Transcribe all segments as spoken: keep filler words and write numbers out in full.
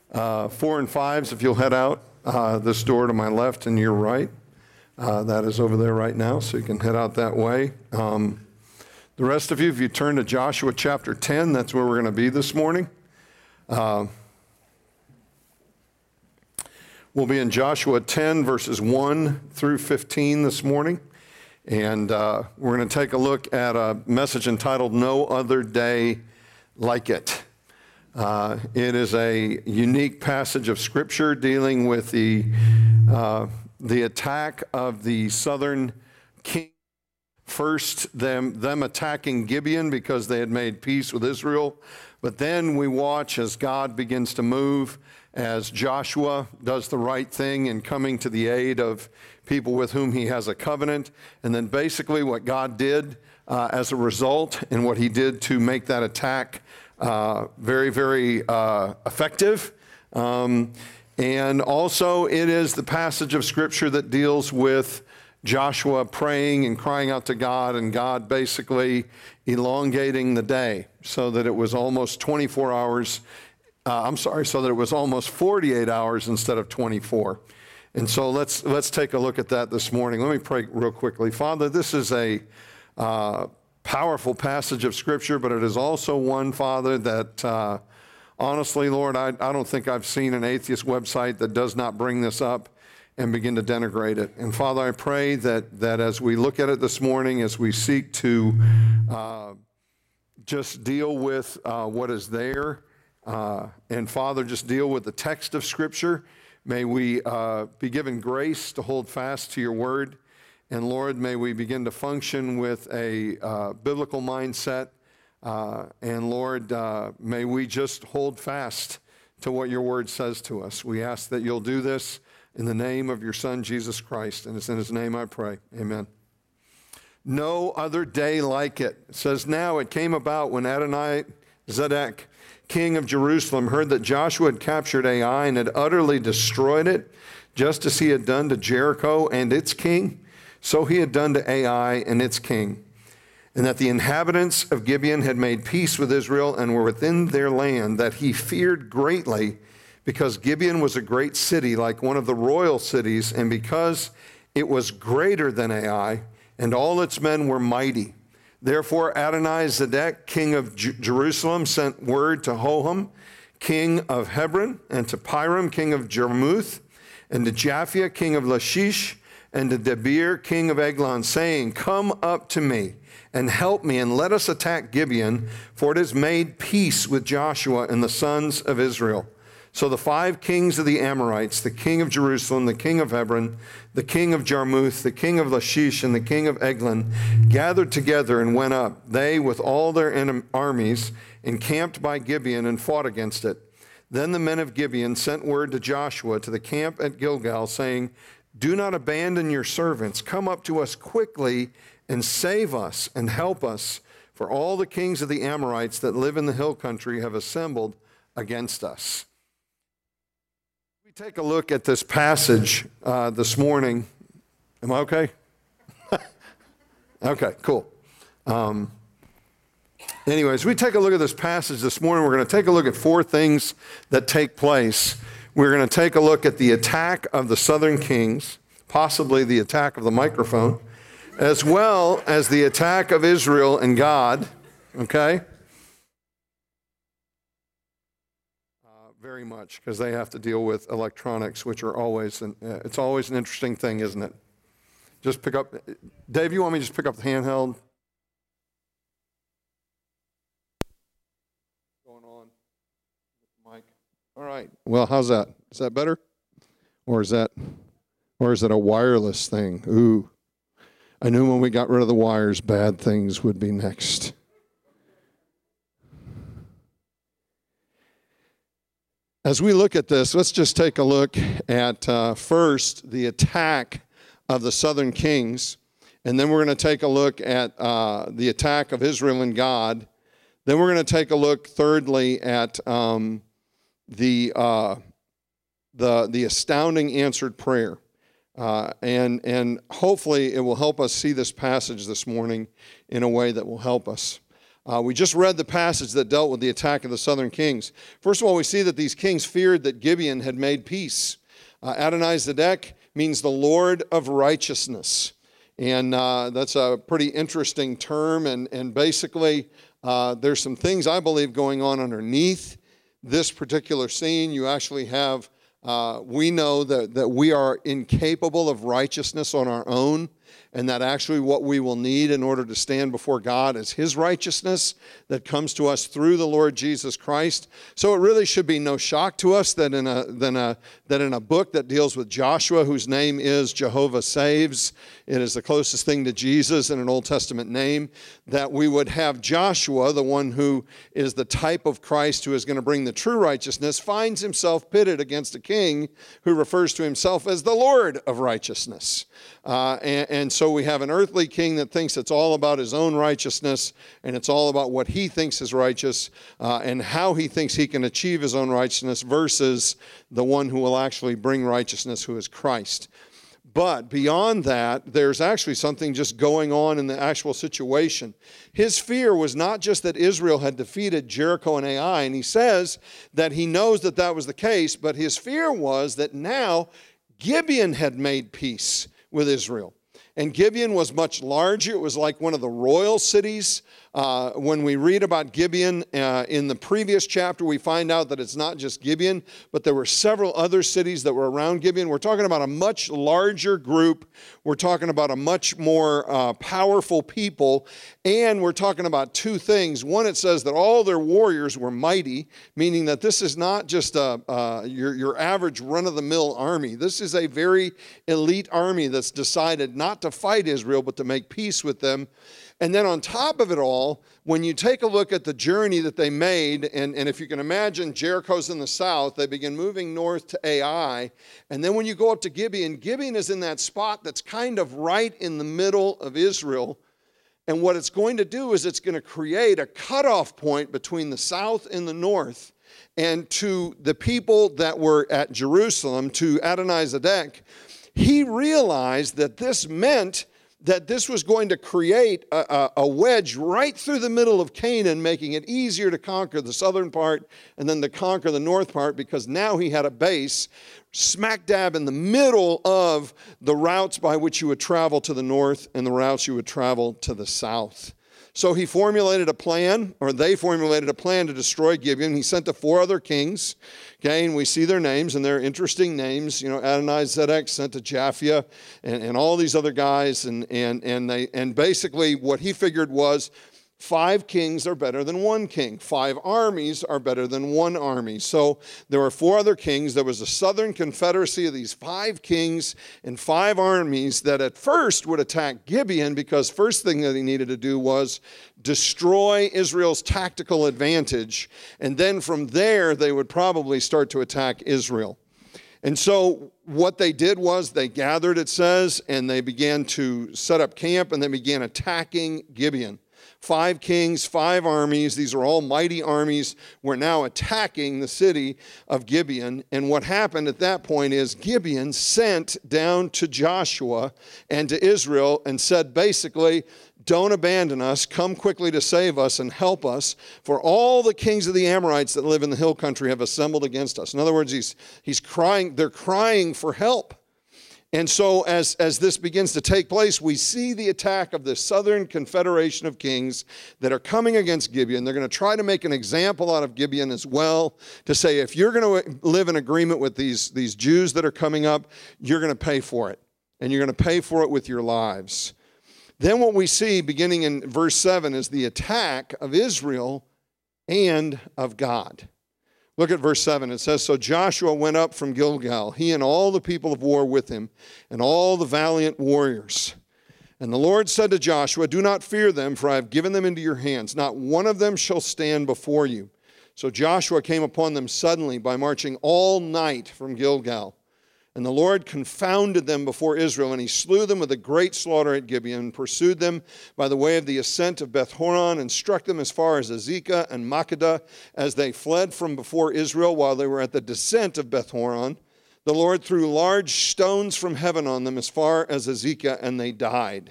uh, four and fives, if you'll head out uh, this door to my left and your right. Uh, that is over there right now, so you can head out that way. Um, the rest of you, if you turn to Joshua chapter ten, that's where we're going to be this morning. Uh, we'll be in Joshua ten, verses one through fifteen this morning. And uh, we're going to take a look at a message entitled, No Other Day Like It. Uh, it is a unique passage of Scripture dealing with the, uh, the attack of the southern king. First, them, them attacking Gibeon because they had made peace with Israel. But then we watch as God begins to move, as Joshua does the right thing in coming to the aid of people with whom he has a covenant. And then basically what God did uh, as a result and what he did to make that attack uh, very, very uh, effective. Um, and also it is the passage of Scripture that deals with Joshua praying and crying out to God, and God basically elongating the day so that it was almost twenty-four hours. Uh, I'm sorry, so that it was almost forty-eight hours instead of twenty-four. And so let's let's take a look at that this morning. Let me pray real quickly. Father, this is a uh, powerful passage of Scripture, but it is also one, Father, that uh, honestly, Lord, I, I don't think I've seen an atheist website that does not bring this up and begin to denigrate it. And Father, I pray that that as we look at it this morning, as we seek to uh, just deal with uh, what is there, uh, and Father, just deal with the text of Scripture, may we uh, be given grace to hold fast to your word. And Lord, may we begin to function with a uh, biblical mindset. Uh, and Lord, uh, may we just hold fast to what your word says to us. We ask that you'll do this in the name of your Son, Jesus Christ. And it's in his name I pray. Amen. No other day like it. It says, now it came about when Adoni-Zedek, king of Jerusalem, heard that Joshua had captured Ai and had utterly destroyed it, just as he had done to Jericho and its king, so he had done to Ai and its king. And that the inhabitants of Gibeon had made peace with Israel and were within their land, that he feared greatly, because Gibeon was a great city, like one of the royal cities, and because it was greater than Ai, and all its men were mighty. Therefore Adoni-Zedek, king of J- Jerusalem, sent word to Hoham, king of Hebron, and to Piram, king of Jarmuth, and to Japhia, king of Lachish, and to Debir, king of Eglon, saying, come up to me, and help me, and let us attack Gibeon, for it has made peace with Joshua and the sons of Israel. So the five kings of the Amorites, the king of Jerusalem, the king of Hebron, the king of Jarmuth, the king of Lachish, and the king of Eglon, gathered together and went up, they with all their en- armies, encamped by Gibeon and fought against it. Then the men of Gibeon sent word to Joshua to the camp at Gilgal, saying, do not abandon your servants. Come up to us quickly and save us and help us, for all the kings of the Amorites that live in the hill country have assembled against us. We take a look at this passage uh, this morning. Am I okay? Okay, cool. Um, anyways, we take a look at this passage this morning. We're going to take a look at four things that take place. We're going to take a look at the attack of the southern kings, possibly the attack of the microphone, as well as the attack of Israel and God, okay? Very much, because they have to deal with electronics, which are always, an, uh, it's always an interesting thing, isn't it? Just pick up, Dave, you want me to just pick up the handheld? Going on with the mic. All right. Well, how's that? Is that better? Or is that, or is it a wireless thing? Ooh. I knew when we got rid of the wires, bad things would be next. As we look at this, let's just take a look at uh, first the attack of the southern kings, and then we're going to take a look at uh, the attack of Israel and God. Then we're going to take a look, thirdly, at um, the uh, the the astounding answered prayer, uh, and and hopefully it will help us see this passage this morning in a way that will help us. Uh, we just read the passage that dealt with the attack of the southern kings. First of all, we see that these kings feared that Gibeon had made peace. Uh, Adonai-Zedek means the Lord of righteousness. And uh, that's a pretty interesting term. And, and basically, uh, there's some things I believe going on underneath this particular scene. You actually have, uh, we know that, that we are incapable of righteousness on our own, and that actually what we will need in order to stand before God is His righteousness that comes to us through the Lord Jesus Christ. So it really should be no shock to us that in a, that in a, that in a book that deals with Joshua, whose name is Jehovah Saves, it is the closest thing to Jesus in an Old Testament name, that we would have Joshua, the one who is the type of Christ who is going to bring the true righteousness, finds himself pitted against a king who refers to himself as the Lord of righteousness. Uh, and, and so we have an earthly king that thinks it's all about his own righteousness, and it's all about what he thinks is righteous uh, and how he thinks he can achieve his own righteousness versus the one who will actually bring righteousness, who is Christ. But beyond that, there's actually something just going on in the actual situation. His fear was not just that Israel had defeated Jericho and Ai, and he says that he knows that that was the case, but his fear was that now Gibeon had made peace with Israel. And Gibeon was much larger. It was like one of the royal cities. Uh, when we read about Gibeon uh, in the previous chapter, we find out that it's not just Gibeon, but there were several other cities that were around Gibeon. We're talking about a much larger group. We're talking about a much more uh, powerful people. And we're talking about two things. One, it says that all their warriors were mighty, meaning that this is not just a, uh, your, your average run-of-the-mill army. This is a very elite army that's decided not to fight Israel, but to make peace with them. And then on top of it all, when you take a look at the journey that they made, and, and if you can imagine, Jericho's in the south, they begin moving north to Ai, and then when you go up to Gibeon, Gibeon is in that spot that's kind of right in the middle of Israel, and what it's going to do is it's going to create a cutoff point between the south and the north. And to the people that were at Jerusalem, to Adonai-Zedek, he realized that this meant that this was going to create a, a, a wedge right through the middle of Canaan, making it easier to conquer the southern part and then to conquer the north part, because now he had a base smack dab in the middle of the routes by which you would travel to the north and the routes you would travel to the south. So he formulated a plan, or they formulated a plan to destroy Gibeon. He sent to four other kings. Okay, and we see their names, and they're interesting names. You know, Adonai-Zedek sent to Japhia, and, and all these other guys, and and and they and basically what he figured was five kings are better than one king. Five armies are better than one army. So there were four other kings. There was a southern confederacy of these five kings and five armies that at first would attack Gibeon, because first thing that he needed to do was destroy Israel's tactical advantage. And then from there, they would probably start to attack Israel. And so what they did was they gathered, it says, and they began to set up camp, and they began attacking Gibeon. Five kings, five armies, these are all mighty armies, were now attacking the city of Gibeon. And what happened at that point is Gibeon sent down to Joshua and to Israel and said basically, don't abandon us, come quickly to save us and help us, for all the kings of the Amorites that live in the hill country have assembled against us. In other words, he's, he's crying, they're crying for help. And so as, as this begins to take place, we see the attack of the southern confederation of kings that are coming against Gibeon. They're going to try to make an example out of Gibeon as well, to say if you're going to live in agreement with these, these Jews that are coming up, you're going to pay for it. And you're going to pay for it with your lives. Then what we see beginning in verse seven is the attack of Israel and of God. Look at verse seven. It says, so Joshua went up from Gilgal, he and all the people of war with him, and all the valiant warriors. And the Lord said to Joshua, do not fear them, for I have given them into your hands. Not one of them shall stand before you. So Joshua came upon them suddenly by marching all night from Gilgal. And the Lord confounded them before Israel, and he slew them with a great slaughter at Gibeon, and pursued them by the way of the ascent of Beth-horon, and struck them as far as Azekah and Makkedah, as they fled from before Israel while they were at the descent of Beth-horon. The Lord threw large stones from heaven on them as far as Azekah, and they died.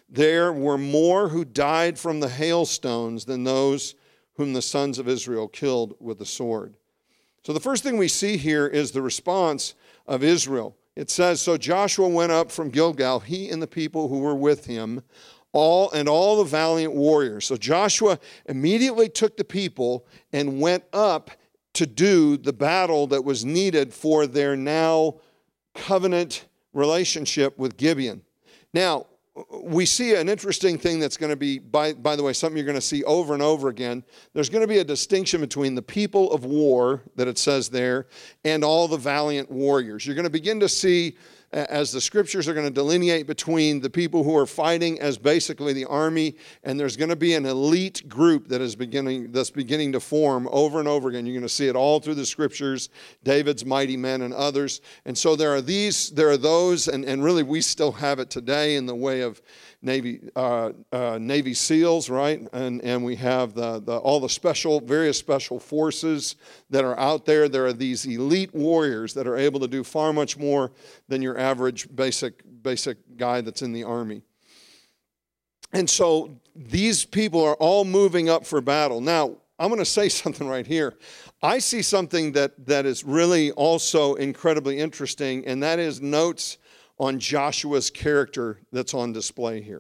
there were more who died from the hailstones than those whom the sons of Israel killed with the sword. So the first thing we see here is the response of Israel. It says, so Joshua went up from Gilgal, he and the people who were with him, all and all the valiant warriors. So Joshua immediately took the people and went up to do the battle that was needed for their now covenant relationship with Gibeon. Now, we see an interesting thing that's going to be, by, by the way, something you're going to see over and over again. There's going to be a distinction between the people of war, that it says there, and all the valiant warriors. You're going to begin to see, as the scriptures are going to delineate between the people who are fighting as basically the army, and there's going to be an elite group that is beginning that's beginning to form over and over again. You're going to see it all through the scriptures, David's mighty men and others. And so there are these, there are those, and, and really we still have it today in the way of Navy uh, uh, Navy SEALs, right? And and we have the, the all the special, various special forces that are out there. There are these elite warriors that are able to do far much more than your average basic basic guy that's in the army. And so these people are all moving up for battle. Now, I'm going to say something right here. I see something that that is really also incredibly interesting, and that is notes on Joshua's character that's on display here.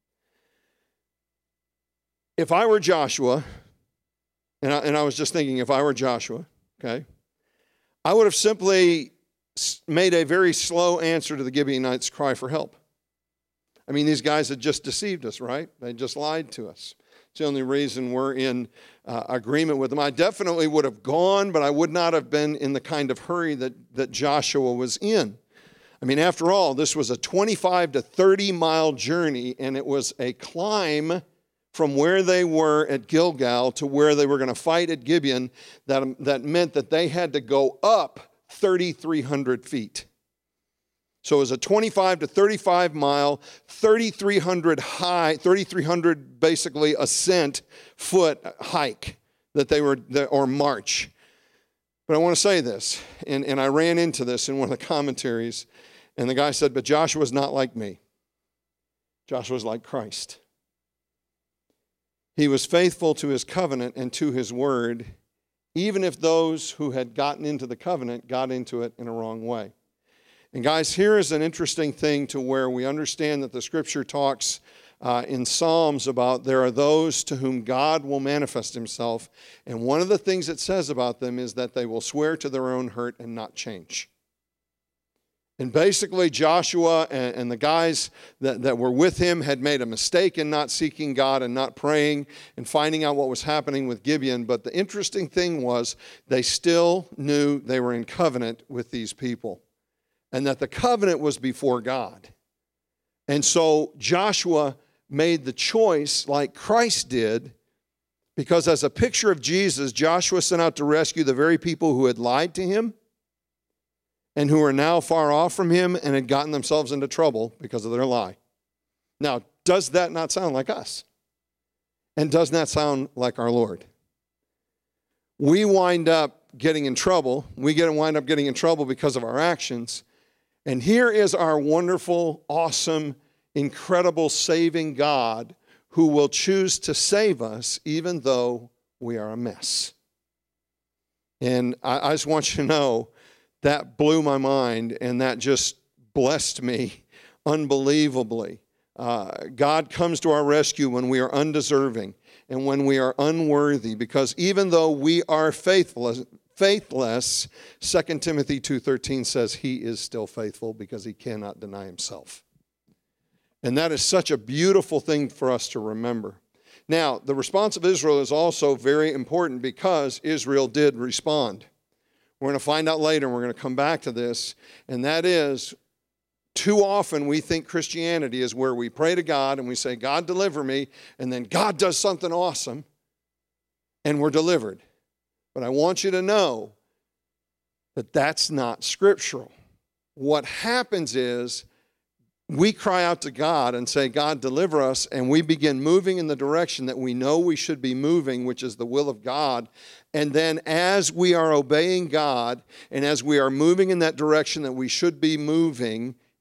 If I were Joshua, and I, and I was just thinking, if I were Joshua, okay, I would have simply made a very slow answer to the Gibeonites' cry for help. I mean, these guys had just deceived us, right? They just lied to us. It's the only reason we're in uh, agreement with them. I definitely would have gone, but I would not have been in the kind of hurry that, that Joshua was in. I mean, after all, this was a twenty-five to thirty mile journey, and it was a climb from where they were at Gilgal to where they were going to fight at Gibeon. That, that meant that they had to go up thirty-three hundred feet. So it was a twenty-five to thirty-five mile, thirty-three hundred high, thirty-three hundred basically ascent foot hike that they were, or march. But I want to say this, and, and I ran into this in one of the commentaries, and the guy said, but Joshua's not like me. Joshua's like Christ. He was faithful to his covenant and to his word, even if those who had gotten into the covenant got into it in a wrong way. And guys, here is an interesting thing to where we understand that the scripture talks Uh, in Psalms about there are those to whom God will manifest himself. And one of the things it says about them is that they will swear to their own hurt and not change. And basically Joshua and, and the guys that, that were with him had made a mistake in not seeking God and not praying and finding out what was happening with Gibeon. But the interesting thing was they still knew they were in covenant with these people and that the covenant was before God. And so Joshua made the choice like Christ did, because as a picture of Jesus, Joshua sent out to rescue the very people who had lied to him and who are now far off from him and had gotten themselves into trouble because of their lie. Now, does that not sound like us? And does that sound like our Lord? We wind up getting in trouble. We get wind up getting in trouble because of our actions. And here is our wonderful, awesome, incredible saving God who will choose to save us even though we are a mess. And I, I just want you to know that blew my mind and that just blessed me unbelievably. Uh, God comes to our rescue when we are undeserving and when we are unworthy, because even though we are faithless, faithless, Second Timothy two thirteen says he is still faithful because he cannot deny himself. And that is such a beautiful thing for us to remember. Now, the response of Israel is also very important because Israel did respond. We're going to find out later, and we're going to come back to this, and that is, too often we think Christianity is where we pray to God and we say, God, deliver me, and then God does something awesome, and we're delivered. But I want you to know that that's not scriptural. What happens is we cry out to God and say, God, deliver us, and we begin moving in the direction that we know we should be moving, which is the will of God. And then as we are obeying God and as we are moving in that direction that we should be moving,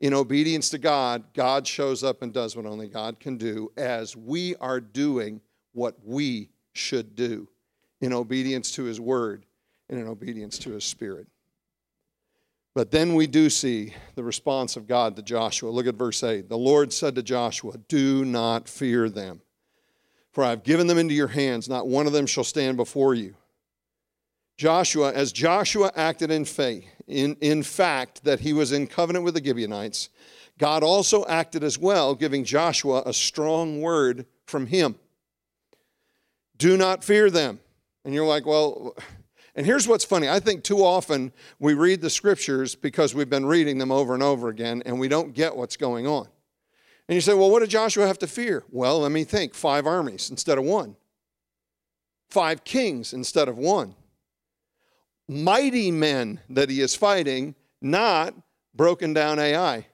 in obedience to God, God shows up and does what only God can do as we are doing what we should do in obedience to his word and in obedience to his spirit. But then we do see the response of God to Joshua. Look at verse eight. The Lord said to Joshua, do not fear them, for I have given them into your hands. Not one of them shall stand before you. Joshua, as Joshua acted in faith, in, in fact that he was in covenant with the Gibeonites, God also acted as well, giving Joshua a strong word from him. Do not fear them. And you're like, well... And here's what's funny. I think too often we read the scriptures because we've been reading them over and over again, and we don't get what's going on. And you say, well, what did Joshua have to fear? Well, let me think. Five armies instead of one. Five kings instead of one. Mighty men that he is fighting, not broken down A I.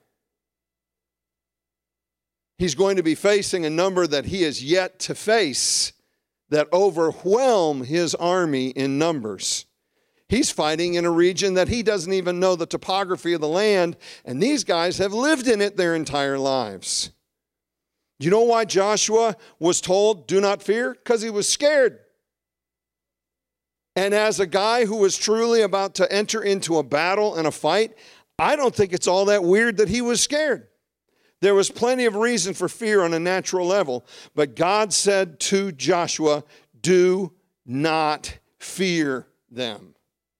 He's going to be facing a number that he has yet to face that overwhelm his army in numbers. He's fighting in a region that he doesn't even know the topography of the land, and these guys have lived in it their entire lives. Do you know why Joshua was told, do not fear? Because he was scared. And as a guy who was truly about to enter into a battle and a fight, I don't think it's all that weird that he was scared. There was plenty of reason for fear on a natural level, but God said to Joshua, do not fear them.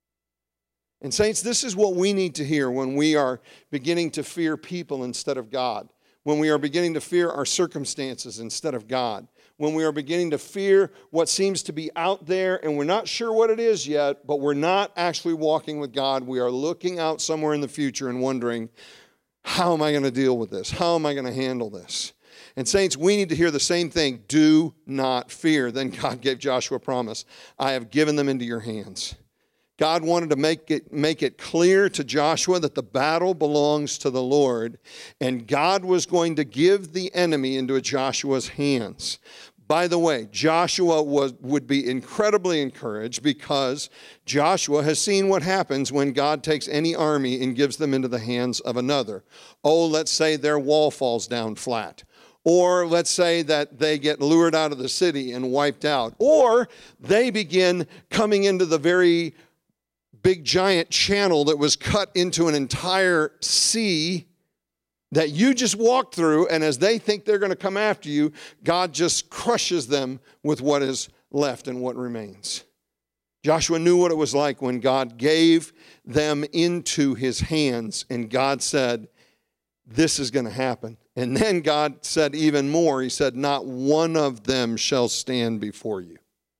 And saints, this is what we need to hear when we are beginning to fear people instead of God, when we are beginning to fear our circumstances instead of God, when we are beginning to fear what seems to be out there and we're not sure what it is yet, but we're not actually walking with God. We are looking out somewhere in the future and wondering, how am I going to deal with this? How am I going to handle this? And saints, we need to hear the same thing. Do not fear. Then God gave Joshua a promise. I have given them into your hands. God wanted to make it, make it clear to Joshua that the battle belongs to the Lord, and God was going to give the enemy into Joshua's hands. By the way, Joshua was, would be incredibly encouraged because Joshua has seen what happens when God takes any army and gives them into the hands of another. Oh, let's say their wall falls down flat. Or let's say that they get lured out of the city and wiped out. Or they begin coming into the very big giant channel that was cut into an entire sea that you just walked through, and as they think they're going to come after you, God just crushes them with what is left and what remains. Joshua knew what it was like when God gave them into his hands, and God said, this is going to happen. And then God said even more. He said, not one of them shall stand before you.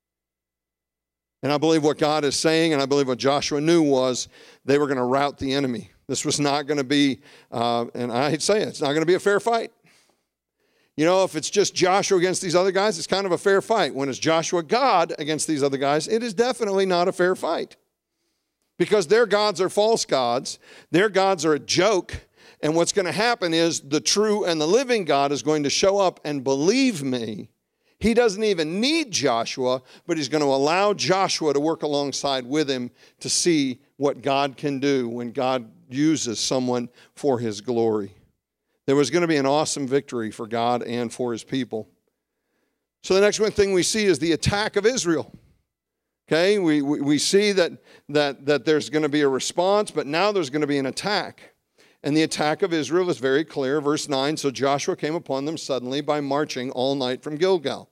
And I believe what God is saying, and I believe what Joshua knew was they were going to rout the enemy. This was not going to be, uh, and I hate to say it, it's not going to be a fair fight. You know, if it's just Joshua against these other guys, it's kind of a fair fight. When it's Joshua God against these other guys, it is definitely not a fair fight. Because their gods are false gods. Their gods are a joke. And what's going to happen is the true and the living God is going to show up, and believe me, he doesn't even need Joshua, but he's going to allow Joshua to work alongside with him to see what God can do when God uses someone for his glory. There was going to be an awesome victory for God and for his people. So the next one thing we see is the attack of Israel. Okay, we, we, we see that, that, that there's going to be a response, but now there's going to be an attack. And the attack of Israel is very clear. Verse nine, so Joshua came upon them suddenly by marching all night from Gilgal.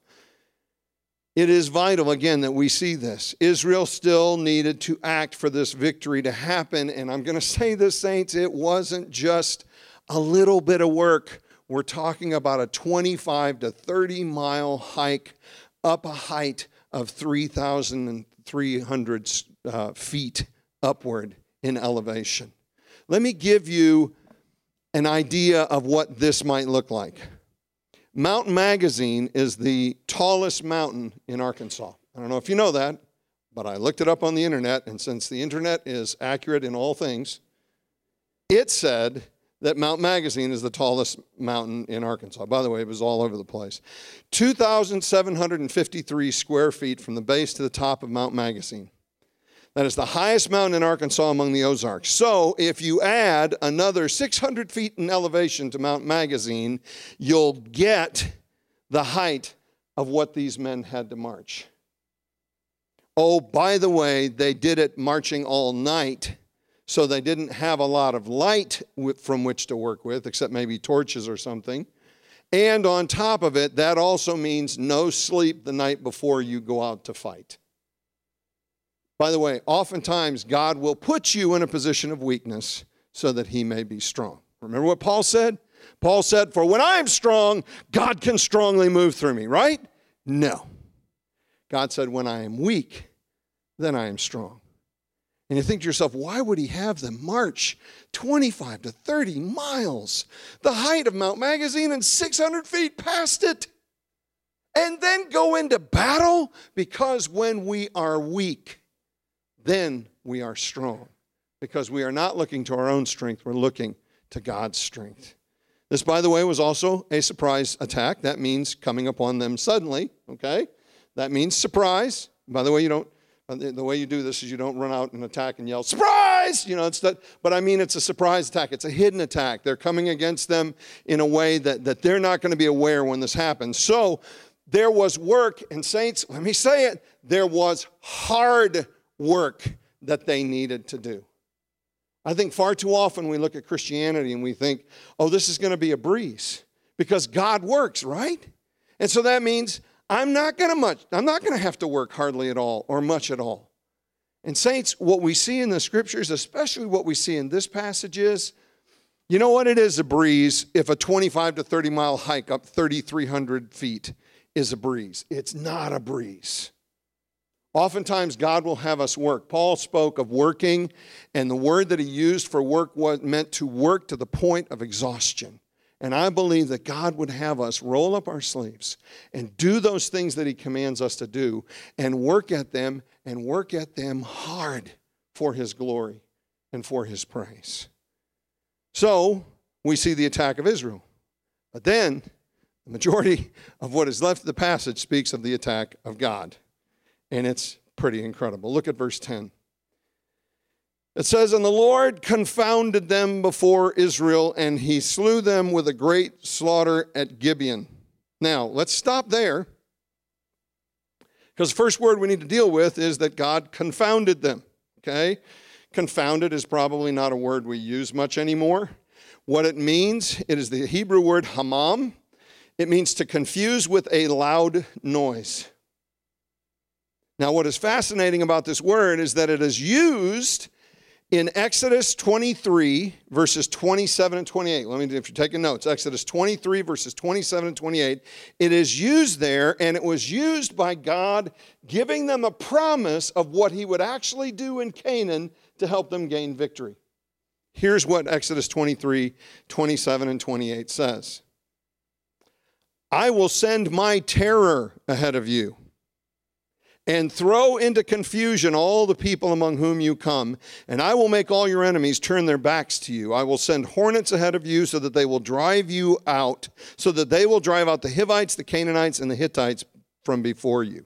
It is vital, again, that we see this. Israel still needed to act for this victory to happen. And I'm going to say this, saints, it wasn't just a little bit of work. We're talking about a twenty-five to thirty mile hike up a height of three thousand three hundred uh, feet upward in elevation. Let me give you an idea of what this might look like. Mountain Magazine is the tallest mountain in Arkansas. I don't know if you know that, but I looked it up on the internet, and since the internet is accurate in all things, it said that Mount Magazine is the tallest mountain in Arkansas. By the way, it was all over the place. two thousand seven hundred fifty-three square feet from the base to the top of Mount Magazine. That is the highest mountain in Arkansas among the Ozarks. So if you add another six hundred feet in elevation to Mount Magazine, you'll get the height of what these men had to march. Oh, by the way, they did it marching all night, so they didn't have a lot of light from which to work with, except maybe torches or something. And on top of it, that also means no sleep the night before you go out to fight. By the way, oftentimes God will put you in a position of weakness so that he may be strong. Remember what Paul said? Paul said, for when I am strong, God can strongly move through me, right? No. God said, when I am weak, then I am strong. And you think to yourself, why would he have them march twenty-five to thirty miles, the height of Mount Magazine and six hundred feet past it, and then go into battle? Because when we are weak, then we are strong. Because we are not looking to our own strength, we're looking to God's strength. This, by the way, was also a surprise attack. That means coming upon them suddenly, okay? That means surprise. By the way, you don't, the way you do this is you don't run out and attack and yell, surprise! You know, it's that, but I mean it's a surprise attack. It's a hidden attack. They're coming against them in a way that, that they're not going to be aware when this happens. So there was work, and saints, let me say it, there was hard work that they needed to do. I think far too often we look at Christianity and we think, oh, this is going to be a breeze because God works, right? And so that means I'm not going to much, I'm not going to have to work hardly at all or much at all. And saints, what we see in the scriptures, especially what we see in this passage is, you know what it is a breeze if a twenty-five to thirty mile hike up thirty-three hundred feet is a breeze. It's not a breeze. Oftentimes, God will have us work. Paul spoke of working, and the word that he used for work was meant to work to the point of exhaustion. And I believe that God would have us roll up our sleeves and do those things that he commands us to do and work at them and work at them hard for his glory and for his praise. So, we see the attack of Israel. But then, the majority of what is left of the passage speaks of the attack of God. And it's pretty incredible. Look at verse ten. It says, and the Lord confounded them before Israel, and he slew them with a great slaughter at Gibeon. Now, let's stop there. Because the first word we need to deal with is that God confounded them. Okay? Confounded is probably not a word we use much anymore. What it means, it is the Hebrew word hamam. It means to confuse with a loud noise. Now, what is fascinating about this word is that it is used in Exodus twenty-three, verses twenty-seven and twenty-eight. Let me, if you're taking notes, Exodus twenty-three, verses twenty-seven and twenty-eight. It is used there, and it was used by God giving them a promise of what he would actually do in Canaan to help them gain victory. Here's what Exodus twenty-three, twenty-seven and twenty-eight says. I will send my terror ahead of you, and throw into confusion all the people among whom you come, and I will make all your enemies turn their backs to you. I will send hornets ahead of you so that they will drive you out, so that they will drive out the Hivites, the Canaanites, and the Hittites from before you.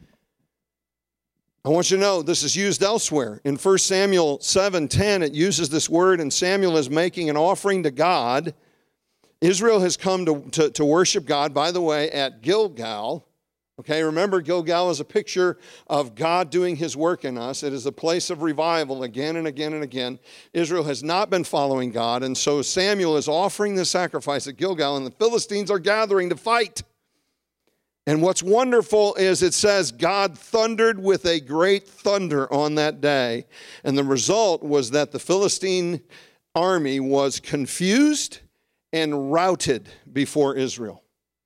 I want you to know this is used elsewhere. In First Samuel seven ten, it uses this word, and Samuel is making an offering to God. Israel has come to, to, to worship God, by the way, at Gilgal. Okay, remember, Gilgal is a picture of God doing his work in us. It is a place of revival again and again and again. Israel has not been following God, and so Samuel is offering the sacrifice at Gilgal, and the Philistines are gathering to fight. And what's wonderful is it says God thundered with a great thunder on that day, and the result was that the Philistine army was confused and routed before Israel.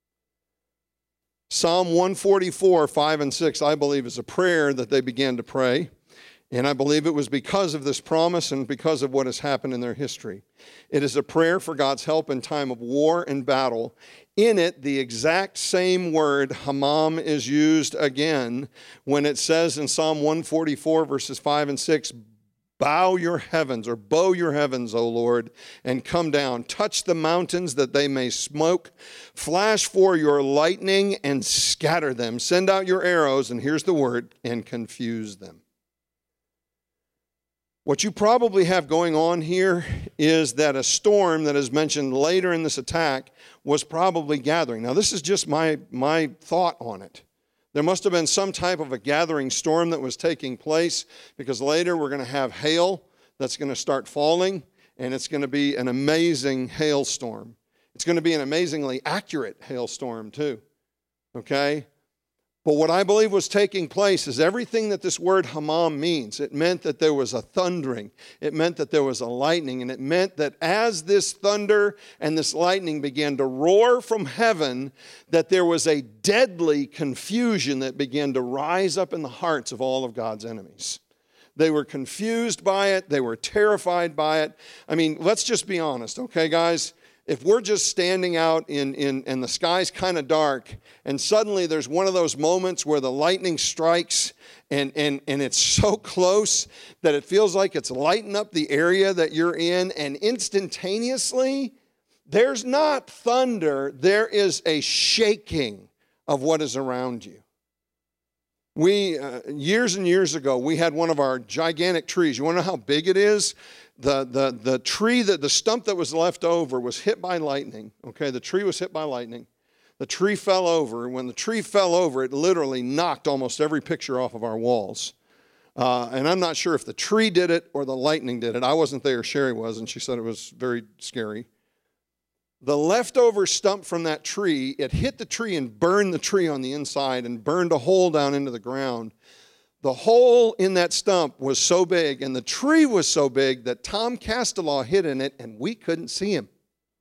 Psalm one forty-four, five and six, I believe, is a prayer that they began to pray. And I believe it was because of this promise and because of what has happened in their history. It is a prayer for God's help in time of war and battle. In it, the exact same word, hamam, is used again when it says in Psalm one forty-four, verses five and six, bow your heavens, or bow your heavens, O Lord, and come down. Touch the mountains that they may smoke. Flash for your lightning and scatter them. Send out your arrows, and here's the word, and confuse them. What you probably have going on here is that a storm that is mentioned later in this attack was probably gathering. Now, this is just my, my thought on it. There must have been some type of a gathering storm that was taking place, because later we're going to have hail that's going to start falling, and it's going to be an amazing hailstorm. It's going to be an amazingly accurate hailstorm too, okay? But what I believe was taking place is everything that this word hamam means. It meant that there was a thundering. It meant that there was a lightning. And it meant that as this thunder and this lightning began to roar from heaven, that there was a deadly confusion that began to rise up in the hearts of all of God's enemies. They were confused by it. They were terrified by it. I mean, let's just be honest, okay, guys? If we're just standing out in, in and the sky's kind of dark, and suddenly there's one of those moments where the lightning strikes and, and, and it's so close that it feels like it's lighting up the area that you're in, and instantaneously, there's not thunder, there is a shaking of what is around you. We, uh, years and years ago, we had one of our gigantic trees. You want to know how big it is? The, the, the tree, that the stump that was left over was hit by lightning. Okay, the tree was hit by lightning. The tree fell over. When the tree fell over, it literally knocked almost every picture off of our walls. Uh, and I'm not sure if the tree did it or the lightning did it. I wasn't there. Sherry was, and she said it was very scary. The leftover stump from that tree, it hit the tree and burned the tree on the inside and burned a hole down into the ground. The hole in that stump was so big and the tree was so big that Tom Castelaw hid in it and we couldn't see him.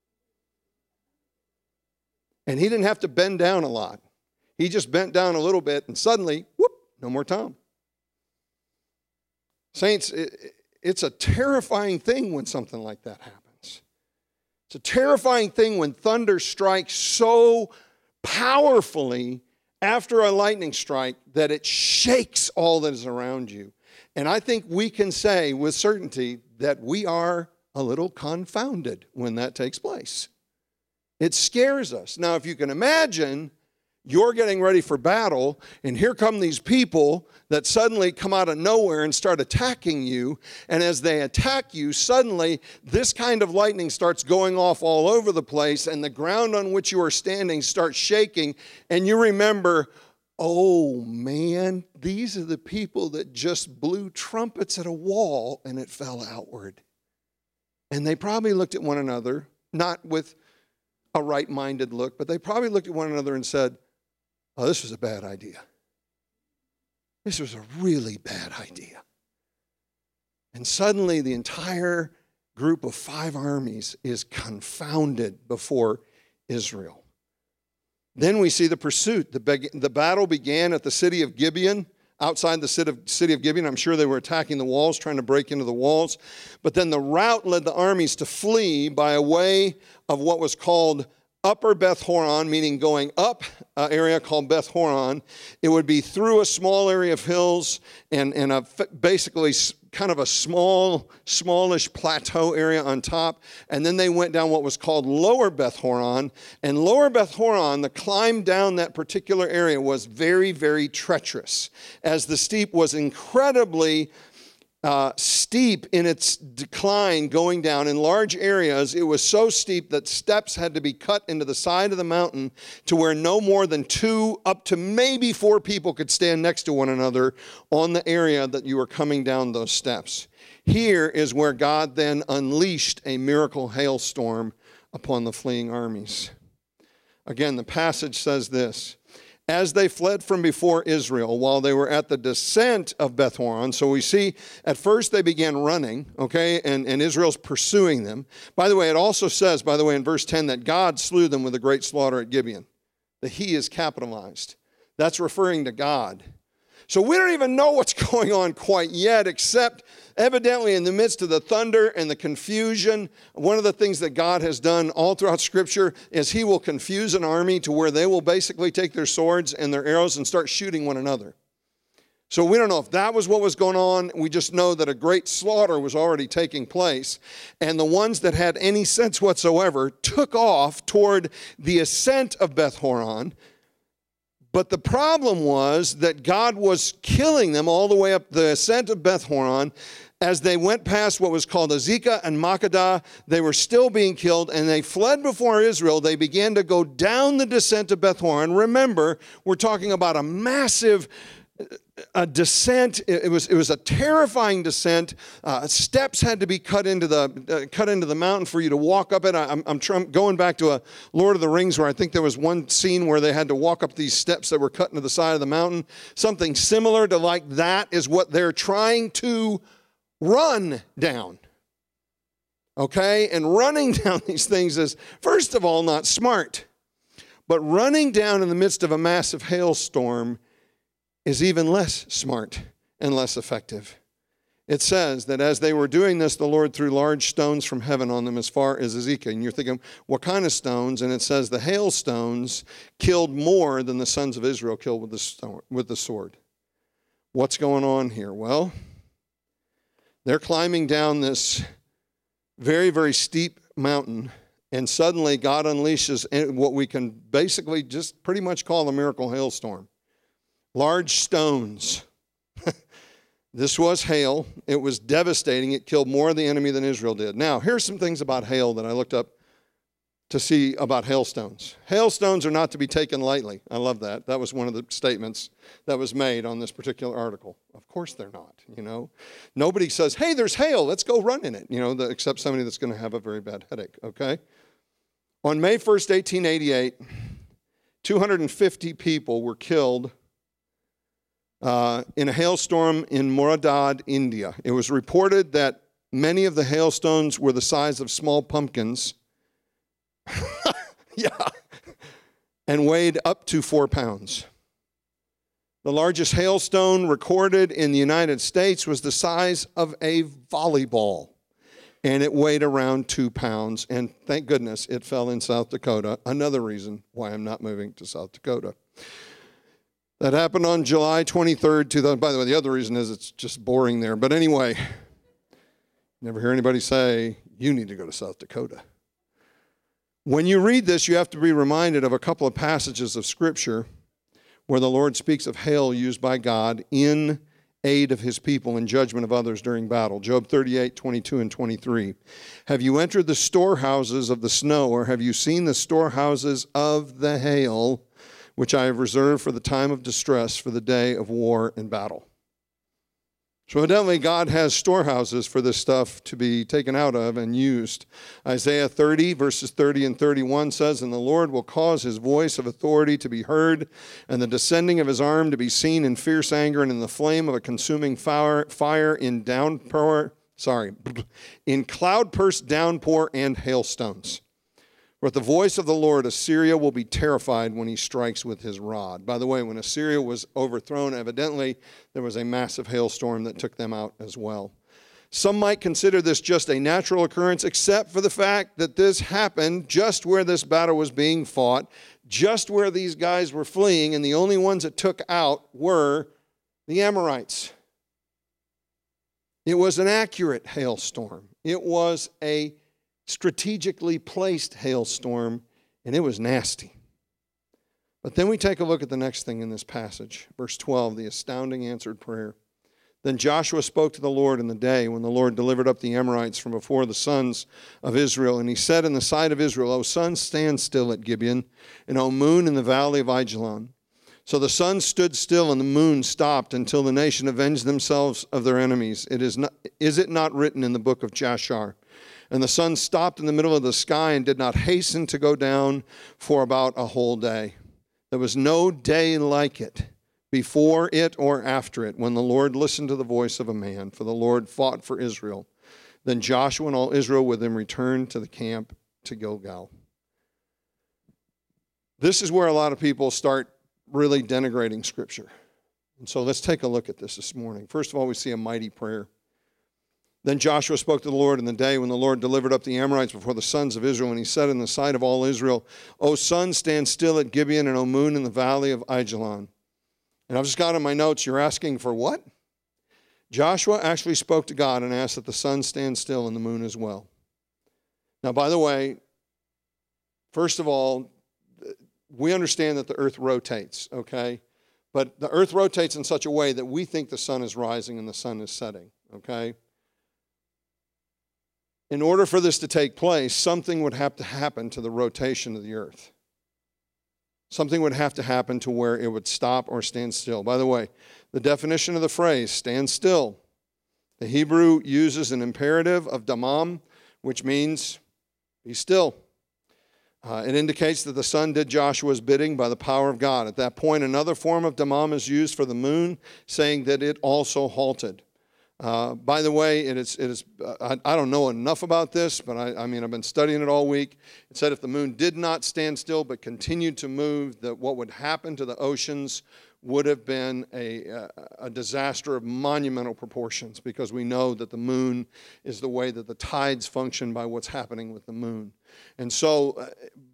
And he didn't have to bend down a lot. He just bent down a little bit and suddenly, whoop, no more Tom. Saints, it, it's a terrifying thing when something like that happens. It's a terrifying thing when thunder strikes so powerfully after a lightning strike that it shakes all that is around you. And I think we can say with certainty that we are a little confounded when that takes place. It scares us. Now, if you can imagine, you're getting ready for battle, and here come these people that suddenly come out of nowhere and start attacking you. And as they attack you, suddenly this kind of lightning starts going off all over the place, and the ground on which you are standing starts shaking. And you remember, oh man, these are the people that just blew trumpets at a wall and it fell outward. And they probably looked at one another, not with a right-minded look, but they probably looked at one another and said, oh, this was a bad idea. This was a really bad idea. And suddenly the entire group of five armies is confounded before Israel. Then we see the pursuit. The, the battle began at the city of Gibeon, outside the city of Gibeon. I'm sure they were attacking the walls, trying to break into the walls. But then the rout led the armies to flee by a way of what was called Upper Beth Horon, meaning going up an area called Beth Horon. It would be through a small area of hills and, and a, basically kind of a small, smallish plateau area on top. And then they went down what was called Lower Beth Horon. And Lower Beth Horon, the climb down that particular area was very, very treacherous, as the steep was incredibly Uh, steep in its decline going down. In large areas, it was so steep that steps had to be cut into the side of the mountain to where no more than two, up to maybe four people could stand next to one another on the area that you were coming down those steps. Here is where God then unleashed a miracle hailstorm upon the fleeing armies. Again, the passage says this: as they fled from before Israel while they were at the descent of Beth Horon. So we see at first they began running, okay, and, and Israel's pursuing them. By the way, it also says, by the way, in verse ten, that God slew them with a great slaughter at Gibeon. The he is capitalized. That's referring to God. So we don't even know what's going on quite yet, except evidently in the midst of the thunder and the confusion, one of the things that God has done all throughout Scripture is he will confuse an army to where they will basically take their swords and their arrows and start shooting one another. So we don't know if that was what was going on. We just know that a great slaughter was already taking place. And the ones that had any sense whatsoever took off toward the ascent of Beth Horon. But the problem was that God was killing them all the way up the ascent of Beth Horon. As they went past what was called Azekah and Makkedah, they were still being killed, and they fled before Israel. They began to go down the descent of Beth Horon. Remember, we're talking about a massive a descent. It was it was a terrifying descent. Uh, steps had to be cut into the uh, cut into the mountain for you to walk up it. I, I'm I'm trying, going back to a Lord of the Rings where I think there was one scene where they had to walk up these steps that were cut into the side of the mountain. Something similar to like that is what they're trying to run down. Okay, and running down these things is first of all not smart, but running down in the midst of a massive hailstorm is even less smart and less effective. It says that as they were doing this, the Lord threw large stones from heaven on them as far as Azekah. And you're thinking, what kind of stones? And it says the hailstones killed more than the sons of Israel killed with the, stone, with the sword. What's going on here? Well, they're climbing down this very, very steep mountain, and suddenly God unleashes what we can basically just pretty much call a miracle hailstorm. Large stones. This was hail. It was devastating. It killed more of the enemy than Israel did. Now, here's some things about hail that I looked up to see about hailstones. Hailstones are not to be taken lightly. I love that. That was one of the statements that was made on this particular article. Of course they're not, you know. Nobody says, hey, there's hail, let's go run in it, you know, the, except somebody that's going to have a very bad headache, okay? On May first, eighteen eighty-eight, two hundred fifty people were killed Uh, in a hailstorm in Moradad, India. It was reported that many of the hailstones were the size of small pumpkins. Yeah. And weighed up to four pounds. The largest hailstone recorded in the United States was the size of a volleyball. And it weighed around two pounds. And thank goodness it fell in South Dakota. Another reason why I'm not moving to South Dakota. That happened on July twenty-third, two thousand. By the way, the other reason is it's just boring there. But anyway, never hear anybody say, you need to go to South Dakota. When you read this, you have to be reminded of a couple of passages of Scripture where the Lord speaks of hail used by God in aid of his people in judgment of others during battle. Job thirty-eight, twenty-two and twenty-three. Have you entered the storehouses of the snow, or have you seen the storehouses of the hail, which I have reserved for the time of distress, for the day of war and battle? So evidently God has storehouses for this stuff to be taken out of and used. Isaiah thirty, verses thirty and thirty-one says, and the Lord will cause his voice of authority to be heard, and the descending of his arm to be seen in fierce anger, and in the flame of a consuming fire, fire in downpour, sorry, in cloud-burst downpour and hailstones. With the voice of the Lord, Assyria will be terrified when he strikes with his rod. By the way, when Assyria was overthrown, evidently there was a massive hailstorm that took them out as well. Some might consider this just a natural occurrence, except for the fact that this happened just where this battle was being fought, just where these guys were fleeing, and the only ones it took out were the Amorites. It was an accurate hailstorm. It was a strategically placed hailstorm, and it was nasty. But then we take a look at the next thing in this passage. Verse twelve, the astounding answered prayer. Then Joshua spoke to the Lord in the day when the Lord delivered up the Amorites from before the sons of Israel. And he said in the sight of Israel, O sun, stand still at Gibeon, and O moon in the valley of Ajalon. So the sun stood still and the moon stopped until the nation avenged themselves of their enemies. It is not, is it not written in the book of Jashar? And the sun stopped in the middle of the sky and did not hasten to go down for about a whole day. There was no day like it, before it or after it, when the Lord listened to the voice of a man, for the Lord fought for Israel. Then Joshua and all Israel with him returned to the camp to Gilgal. This is where a lot of people start really denigrating Scripture. And so let's take a look at this this morning. First of all, we see a mighty prayer. Then Joshua spoke to the Lord in the day when the Lord delivered up the Amorites before the sons of Israel, and he said in the sight of all Israel, O sun, stand still at Gibeon, and O moon in the valley of Ajalon. And I've just got in my notes, you're asking for what? Joshua actually spoke to God and asked that the sun stand still and the moon as well. Now, by the way, first of all, we understand that the earth rotates, okay? But the earth rotates in such a way that we think the sun is rising and the sun is setting, okay? in order for this to take place, something would have to happen to the rotation of the earth. Something would have to happen to where it would stop or stand still. By the way, the definition of the phrase, stand still, the Hebrew uses an imperative of damam, which means be still. Uh, it indicates that the sun did Joshua's bidding by the power of God. At that point, another form of damam is used for the moon, saying that it also halted. Uh, by the way, it is, it is, uh, I, I don't know enough about this, but I, I mean, I've been studying it all week. It said if the moon did not stand still but continued to move, that what would happen to the oceans would have been a, a, a disaster of monumental proportions, because we know that the moon is the way that the tides function by what's happening with the moon. And so uh,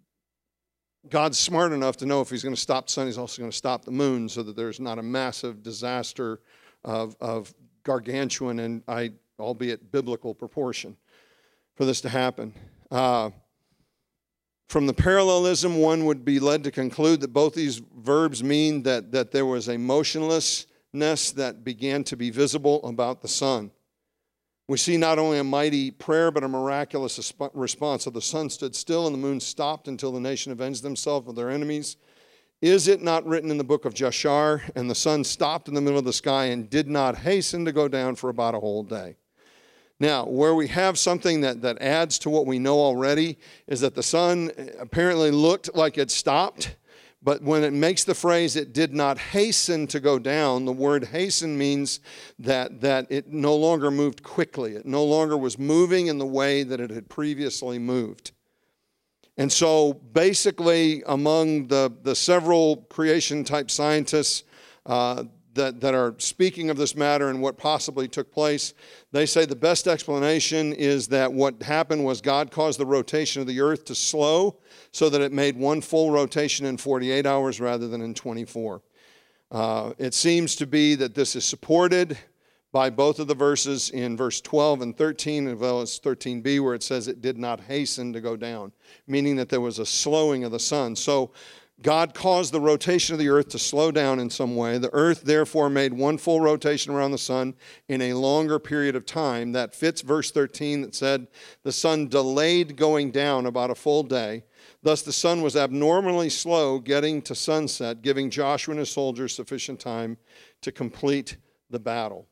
God's smart enough to know if he's going to stop the sun, he's also going to stop the moon, so that there's not a massive disaster of, of gargantuan and, I, albeit biblical proportion for this to happen. Uh, From the parallelism, one would be led to conclude that both these verbs mean that, that there was a motionlessness that began to be visible about the sun. We see not only a mighty prayer, but a miraculous response. So the sun stood still and the moon stopped until the nation avenged themselves of their enemies. Is it not written in the book of Jashar, and the sun stopped in the middle of the sky and did not hasten to go down for about a whole day? Now, where we have something that, that adds to what we know already is that the sun apparently looked like it stopped, but when it makes the phrase, it did not hasten to go down, the word hasten means that, that it no longer moved quickly. It no longer was moving in the way that it had previously moved. And so basically among the, the several creation-type scientists uh, That, that are speaking of this matter and what possibly took place, they say the best explanation is that what happened was God caused the rotation of the earth to slow so that it made one full rotation in forty-eight hours rather than in twenty-four. Uh, it seems to be that this is supported by both of the verses in verse twelve and thirteen, as well as thirteen b, where it says it did not hasten to go down, meaning that there was a slowing of the sun. So God caused the rotation of the earth to slow down in some way. The earth therefore made one full rotation around the sun in a longer period of time. That fits verse thirteen that said the sun delayed going down about a full day. Thus the sun was abnormally slow getting to sunset, giving Joshua and his soldiers sufficient time to complete the battle.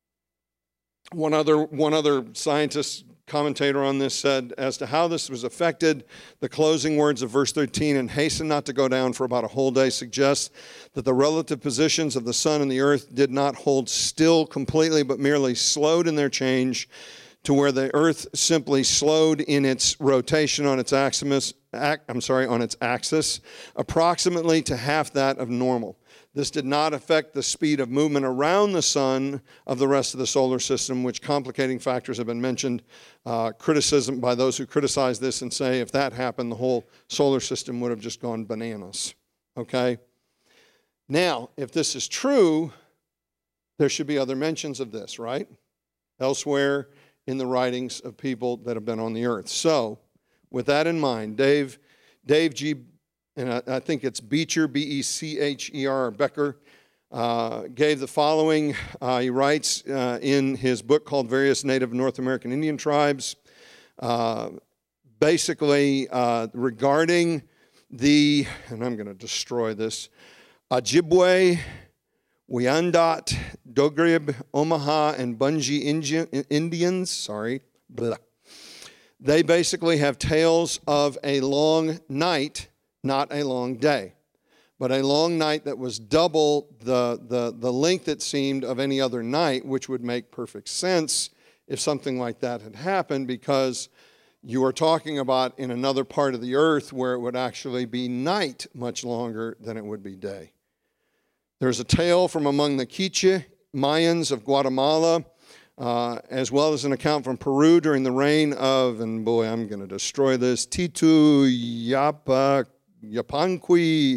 One other, one other scientist commentator on this said, as to how this was affected, the closing words of verse thirteen, and hasten not to go down for about a whole day, suggests that the relative positions of the sun and the earth did not hold still completely, but merely slowed in their change to where the earth simply slowed in its rotation on its axis, I'm sorry, on its axis, approximately to half that of normal. This did not affect the speed of movement around the sun of the rest of the solar system, which complicating factors have been mentioned. Uh, criticism by those who criticize this and say if that happened, the whole solar system would have just gone bananas. Okay? Now, if this is true, there should be other mentions of this, right? Elsewhere in the writings of people that have been on the earth. So, with that in mind, Dave, Dave G. and I, I think it's Beecher, B E C H E R, Becker, uh, gave the following. Uh, he writes uh, in his book called Various Native North American Indian Tribes, uh, basically uh, regarding the, and I'm going to destroy this, Ojibwe, Wyandot, Dogrib, Omaha, and Bunji Indians, sorry, blah. They basically have tales of a long night, not a long day, but a long night that was double the, the, the length, it seemed, of any other night, which would make perfect sense if something like that had happened, because you are talking about in another part of the earth where it would actually be night much longer than it would be day. There's a tale from among the Quiche Mayans of Guatemala, uh, as well as an account from Peru during the reign of, and boy, I'm going to destroy this, Titu Yapa, Yapanqui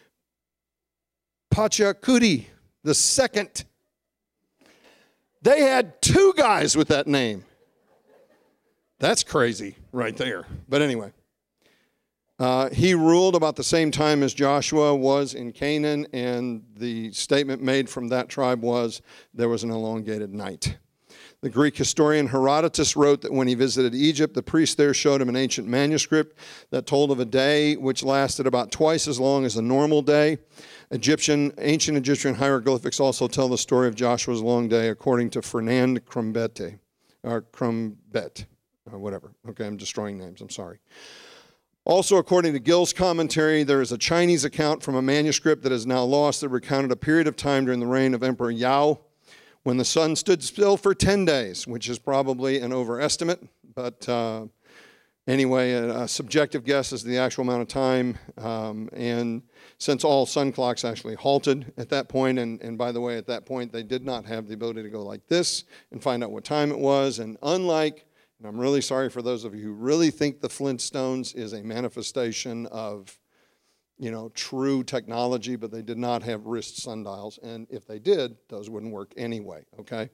Pachacuti the second. They had two guys with that name. That's crazy right there. But anyway, uh, he ruled about the same time as Joshua was in Canaan, and the statement made from that tribe was there was an elongated night. The Greek historian Herodotus wrote that when he visited Egypt, the priest there showed him an ancient manuscript that told of a day which lasted about twice as long as a normal day. Egyptian, ancient Egyptian hieroglyphics also tell the story of Joshua's long day, according to Fernand Crombete, or Crombet, or whatever. Okay, I'm destroying names, I'm sorry. Also, according to Gill's commentary, there is a Chinese account from a manuscript that is now lost that recounted a period of time during the reign of Emperor Yao when the sun stood still for ten days, which is probably an overestimate. But uh, anyway, a, a subjective guess is the actual amount of time. Um, and since all sun clocks actually halted at that point, and, and by the way, at that point, they did not have the ability to go like this and find out what time it was. And unlike And I'm really sorry for those of you who really think the Flintstones is a manifestation of, you know, true technology, but they did not have wrist sundials. And if they did, those wouldn't work anyway, okay?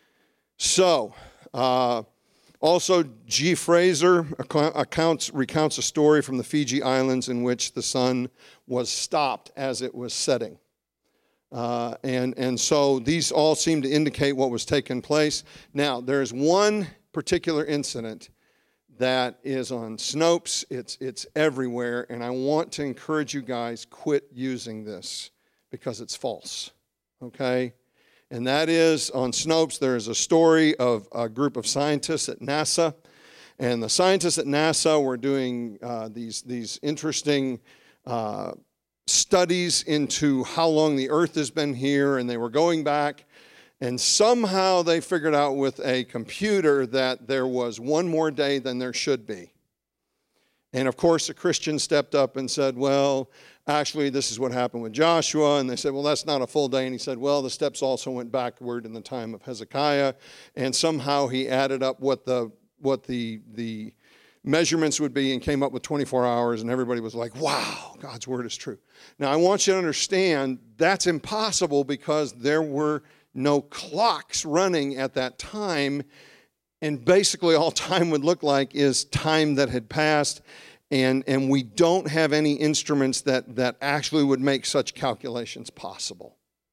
So, uh, also G. Fraser accounts, recounts a story from the Fiji Islands in which the sun was stopped as it was setting. Uh, and, and so these all seem to indicate what was taking place. Now, there's one particular incident that is on Snopes. It's, it's everywhere, and I want to encourage you guys, quit using this because it's false, okay? And that is, on Snopes, there is a story of a group of scientists at NASA, and the scientists at NASA were doing uh, these, these interesting uh, studies into how long the Earth has been here, and they were going back. And somehow they figured out with a computer that there was one more day than there should be. And of course, a Christian stepped up and said, well, actually, this is what happened with Joshua. And they said, well, that's not a full day. And he said, well, the steps also went backward in the time of Hezekiah. And somehow he added up what the, what the, the measurements would be and came up with twenty-four hours. And everybody was like, wow, God's word is true. Now, I want you to understand that's impossible because there were no clocks running at that time, and basically all time would look like is time that had passed, and, and we don't have any instruments that, that actually would make such calculations possible.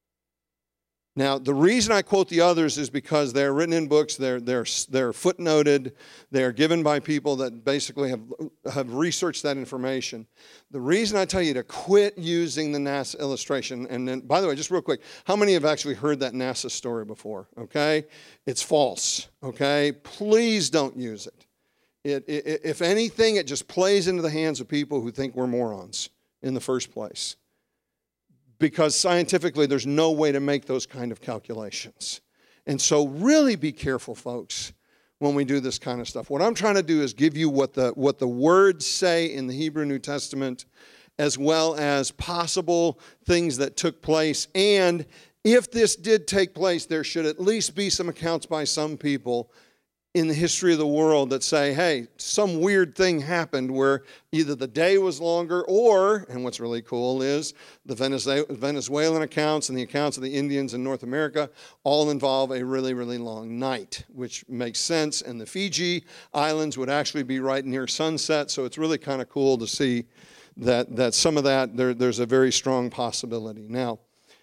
Now, the reason I quote the others is because they're written in books, they're, they're, they're footnoted, they're given by people that basically have, have researched that information. The reason I tell you to quit using the NASA illustration, and then, by the way, just real quick, how many have actually heard that NASA story before, okay? It's false, okay? Please don't use it. It, it. If anything, it just plays into the hands of people who think we're morons in the first place. Because scientifically, there's no way to make those kind of calculations. And so really be careful, folks, when we do this kind of stuff. What I'm trying to do is give you what the, what the words say in the Hebrew New Testament, as well as possible things that took place. And if this did take place, there should at least be some accounts by some people in the history of the world that say, hey, some weird thing happened where either the day was longer or, and what's really cool is the Venezuelan accounts and the accounts of the Indians in North America all involve a really, really long night, which makes sense. And the Fiji Islands would actually be right near sunset, so it's really kind of cool to see that, that some of that, there, there's a very strong possibility. Now,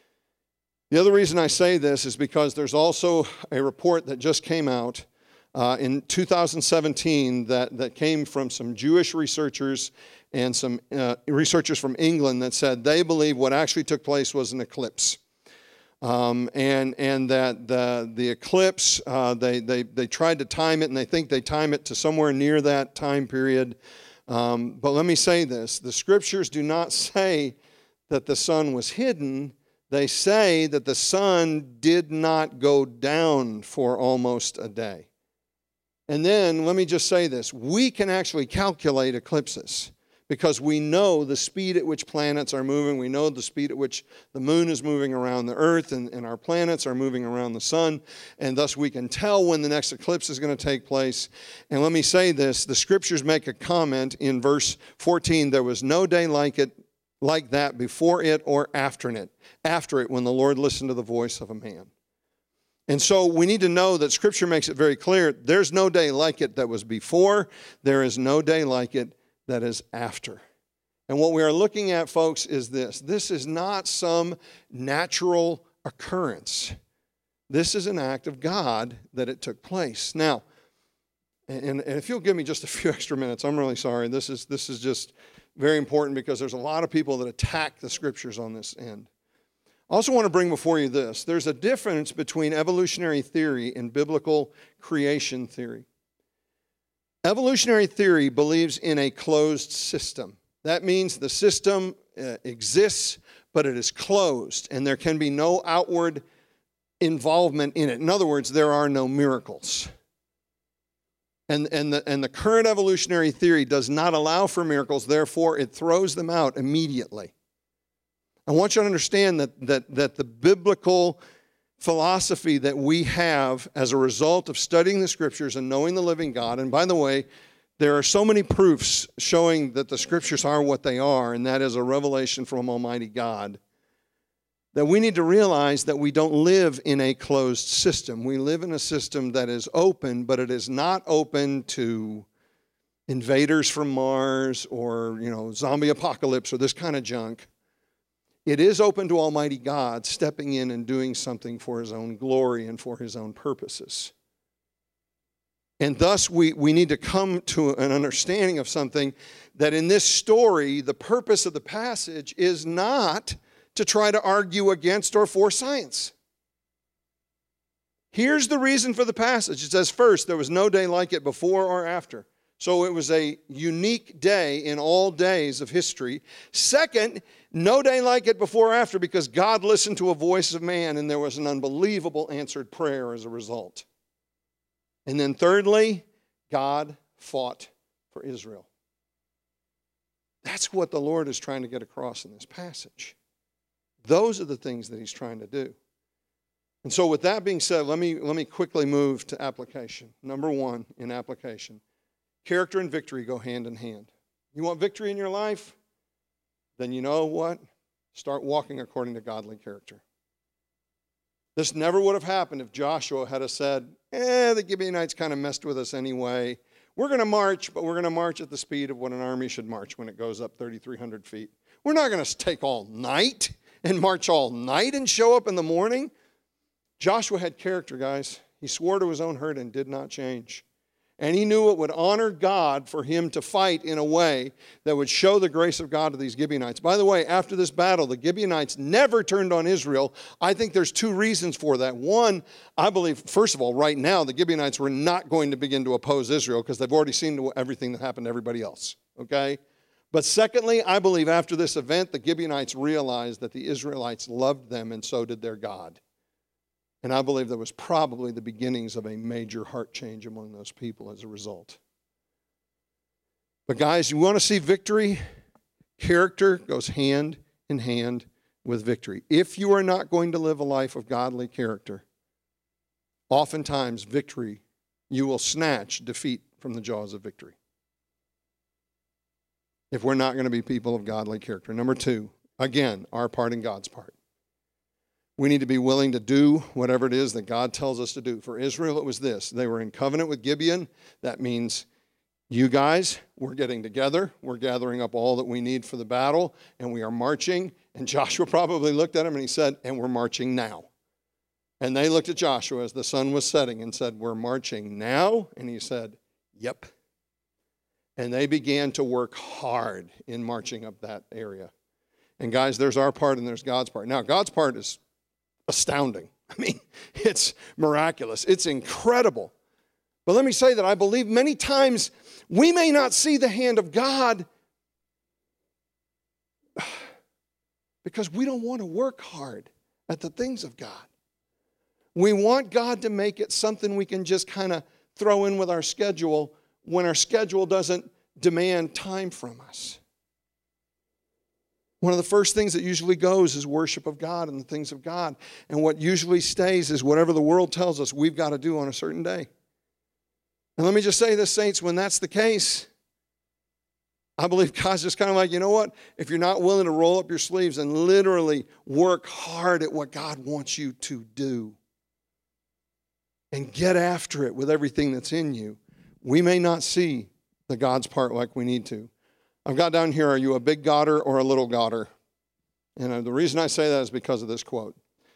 the other reason I say this is because there's also a report that just came out Uh, in two thousand seventeen that, that came from some Jewish researchers and some uh, researchers from England that said they believe what actually took place was an eclipse. Um, and, and that the, the eclipse, uh, they, they, they tried to time it, and they think they time it to somewhere near that time period. Um, but let me say this, the scriptures do not say that the sun was hidden. They say that the sun did not go down for almost a day. And then, let me just say this, we can actually calculate eclipses because we know the speed at which planets are moving, we know the speed at which the moon is moving around the earth, and, and our planets are moving around the sun, and thus we can tell when the next eclipse is going to take place. And let me say this, the scriptures make a comment in verse fourteen, there was no day like it, like that before it or after it, after it when the Lord listened to the voice of a man. And so we need to know that Scripture makes it very clear, there's no day like it that was before, there is no day like it that is after. And what we are looking at, folks, is this. This is not some natural occurrence. This is an act of God that it took place. Now, and, and if you'll give me just a few extra minutes, I'm really sorry. This is, this is just very important because there's a lot of people that attack the scriptures on this end. I also want to bring before you this. There's a difference between evolutionary theory and biblical creation theory. Evolutionary theory believes in a closed system. That means the system uh, exists, but it is closed, and there can be no outward involvement in it. In other words, there are no miracles. And, and, the, and the current evolutionary theory does not allow for miracles, therefore it throws them out immediately. I want you to understand that, that, that the biblical philosophy that we have as a result of studying the scriptures and knowing the living God, and by the way, there are so many proofs showing that the scriptures are what they are, and that is a revelation from Almighty God, that we need to realize that we don't live in a closed system. We live in a system that is open, but it is not open to invaders from Mars or, you know, zombie apocalypse or this kind of junk. It is open to Almighty God stepping in and doing something for His own glory and for His own purposes. And thus we, we need to come to an understanding of something that in this story, the purpose of the passage is not to try to argue against or for science. Here's the reason for the passage. It says, first, there was no day like it before or after. So it was a unique day in all days of history. Second, no day like it before or after because God listened to a voice of man and there was an unbelievable answered prayer as a result. And then thirdly, God fought for Israel. That's what the Lord is trying to get across in this passage. Those are the things that He's trying to do. And so with that being said, let me, let me quickly move to application. Number one in application. Character and victory go hand in hand. You want victory in your life? Then you know what? Start walking according to godly character. This never would have happened if Joshua had said, eh, the Gibeonites kind of messed with us anyway. We're going to march, but we're going to march at the speed of what an army should march when it goes up thirty-three hundred feet. We're not going to take all night and march all night and show up in the morning. Joshua had character, guys. He swore to his own hurt and did not change. And he knew it would honor God for him to fight in a way that would show the grace of God to these Gibeonites. By the way, after this battle, the Gibeonites never turned on Israel. I think there's two reasons for that. One, I believe, first of all, right now, the Gibeonites were not going to begin to oppose Israel because they've already seen everything that happened to everybody else, okay? But secondly, I believe after this event, the Gibeonites realized that the Israelites loved them and so did their God. And I believe there was probably the beginnings of a major heart change among those people as a result. But guys, you want to see victory? Character goes hand in hand with victory. If you are not going to live a life of godly character, oftentimes victory, you will snatch defeat from the jaws of victory. If we're not going to be people of godly character. Number two, again, our part and God's part. We need to be willing to do whatever it is that God tells us to do. For Israel, it was this. They were in covenant with Gibeon. That means you guys, we're getting together. We're gathering up all that we need for the battle, and we are marching. And Joshua probably looked at him and he said, and we're marching now. And they looked at Joshua as the sun was setting and said, we're marching now? And he said, yep. And they began to work hard in marching up that area. And guys, there's our part and there's God's part. Now, God's part is astounding. I mean, it's miraculous. It's incredible. But let me say that I believe many times we may not see the hand of God because we don't want to work hard at the things of God. We want God to make it something we can just kind of throw in with our schedule when our schedule doesn't demand time from us. One of the first things that usually goes is worship of God and the things of God. And what usually stays is whatever the world tells us we've got to do on a certain day. And let me just say this, saints, when that's the case, I believe God's just kind of like, you know what? If you're not willing to roll up your sleeves and literally work hard at what God wants you to do and get after it with everything that's in you, we may not see the God's part like we need to. I've got down here, are you a big Godder or a little Godder? And the reason I say that is because of this quote.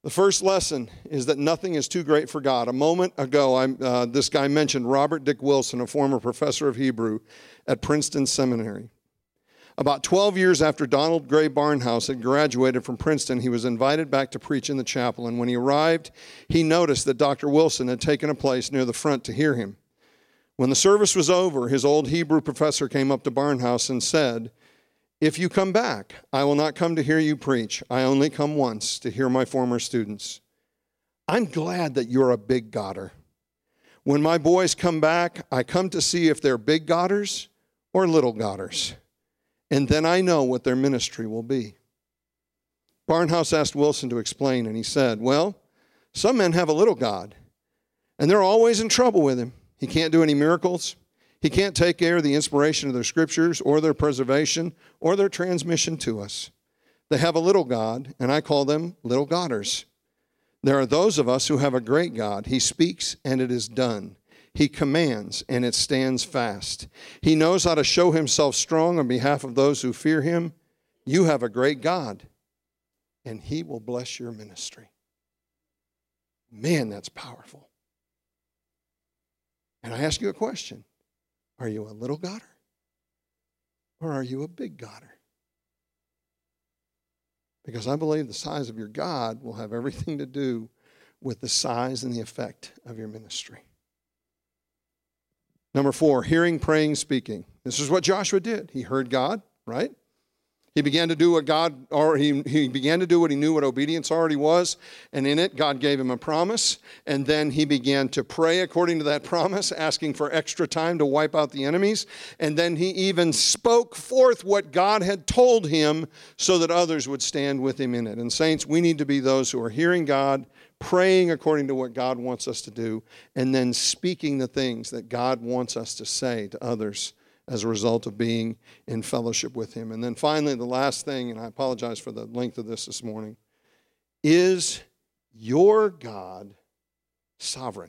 The first lesson is that nothing is too great for God. A moment ago, I, uh, this guy mentioned Robert Dick Wilson, a former professor of Hebrew at Princeton Seminary. About twelve years after Donald Gray Barnhouse had graduated from Princeton, he was invited back to preach in the chapel, and when he arrived, he noticed that Doctor Wilson had taken a place near the front to hear him. When the service was over, his old Hebrew professor came up to Barnhouse and said, "If you come back, I will not come to hear you preach. I only come once to hear my former students. I'm glad that you're a big Godder. When my boys come back, I come to see if they're big Godders or little Godders. And then I know what their ministry will be." Barnhouse asked Wilson to explain, and he said, "Well, some men have a little God, and they're always in trouble with him. He can't do any miracles. He can't take care of the inspiration of their scriptures or their preservation or their transmission to us. They have a little God, and I call them little Godders. There are those of us who have a great God. He speaks, and it is done. He commands, and it stands fast. He knows how to show himself strong on behalf of those who fear him. You have a great God, and he will bless your ministry." Man, that's powerful. And I ask you a question. Are you a little Godder? Or are you a big Godder? Because I believe the size of your God will have everything to do with the size and the effect of your ministry. Number four, hearing, praying, speaking. This is what Joshua did. He heard God, right? He began to do what God, or he, he began to do what he knew what obedience already was, and in it, God gave him a promise, and then he began to pray according to that promise, asking for extra time to wipe out the enemies, and then he even spoke forth what God had told him so that others would stand with him in it. And saints, we need to be those who are hearing God, praying according to what God wants us to do, and then speaking the things that God wants us to say to others as a result of being in fellowship with him. And then finally, the last thing, and I apologize for the length of this this morning, is your God sovereign?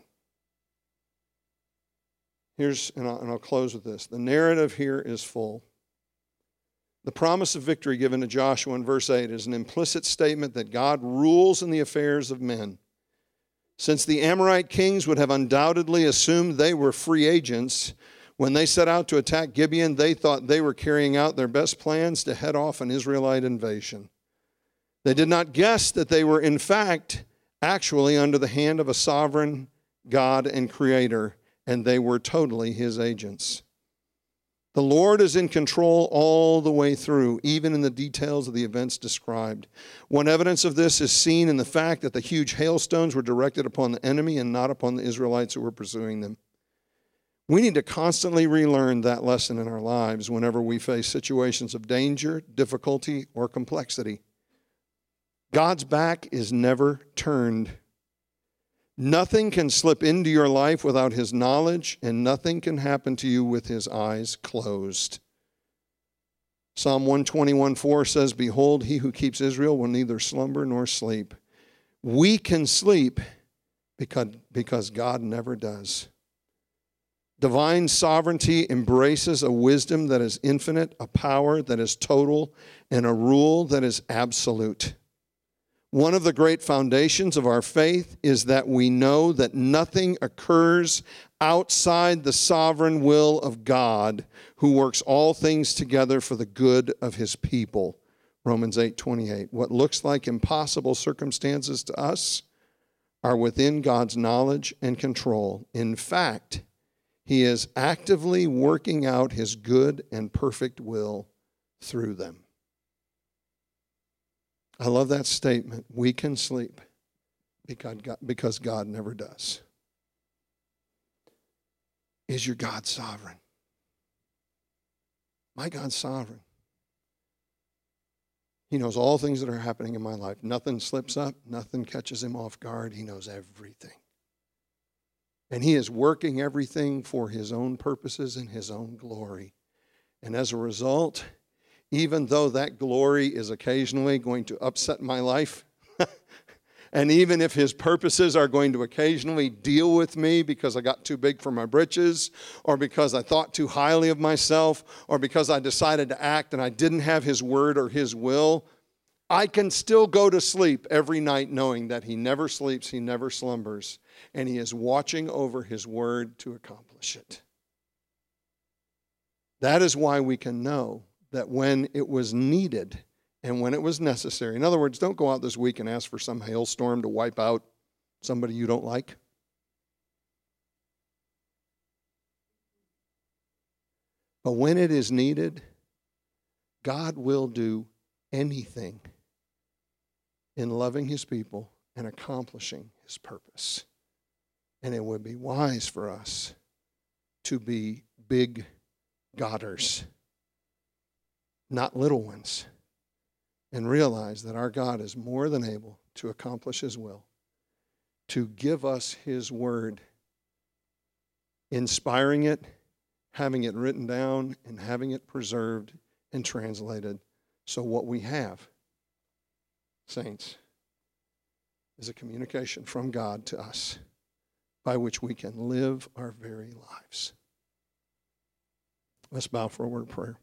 Here's, and I'll, and I'll close with this. The narrative here is full. The promise of victory given to Joshua in verse eight is an implicit statement that God rules in the affairs of men. Since the Amorite kings would have undoubtedly assumed they were free agents, when they set out to attack Gibeon, they thought they were carrying out their best plans to head off an Israelite invasion. They did not guess that they were, in fact, actually under the hand of a sovereign God and Creator, and they were totally his agents. The Lord is in control all the way through, even in the details of the events described. One evidence of this is seen in the fact that the huge hailstones were directed upon the enemy and not upon the Israelites who were pursuing them. We need to constantly relearn that lesson in our lives whenever we face situations of danger, difficulty, or complexity. God's back is never turned. Nothing can slip into your life without his knowledge, and nothing can happen to you with his eyes closed. Psalm one twenty-one four says, "Behold, he who keeps Israel will neither slumber nor sleep." We can sleep because, because God never does. Divine sovereignty embraces a wisdom that is infinite, a power that is total, and a rule that is absolute. One of the great foundations of our faith is that we know that nothing occurs outside the sovereign will of God, who works all things together for the good of his people. Romans eight twenty-eight. What looks like impossible circumstances to us are within God's knowledge and control. In fact, he is actively working out his good and perfect will through them. I love that statement. We can sleep because God, because God never does. Is your God sovereign? My God's sovereign. He knows all things that are happening in my life. Nothing slips up. Nothing catches him off guard. He knows everything. And he is working everything for his own purposes and his own glory. And as a result, even though that glory is occasionally going to upset my life, and even if his purposes are going to occasionally deal with me because I got too big for my britches, or because I thought too highly of myself, or because I decided to act and I didn't have his word or his will, I can still go to sleep every night knowing that he never sleeps, he never slumbers, and he is watching over his word to accomplish it. That is why we can know that when it was needed and when it was necessary. In other words, don't go out this week and ask for some hailstorm to wipe out somebody you don't like. But when it is needed, God will do anything in loving his people and accomplishing his purpose. And it would be wise for us to be big Godders, not little ones, and realize that our God is more than able to accomplish his will, to give us his word, inspiring it, having it written down, and having it preserved and translated. So what we have, saints, is a communication from God to us by which we can live our very lives. Let's bow for a word of prayer.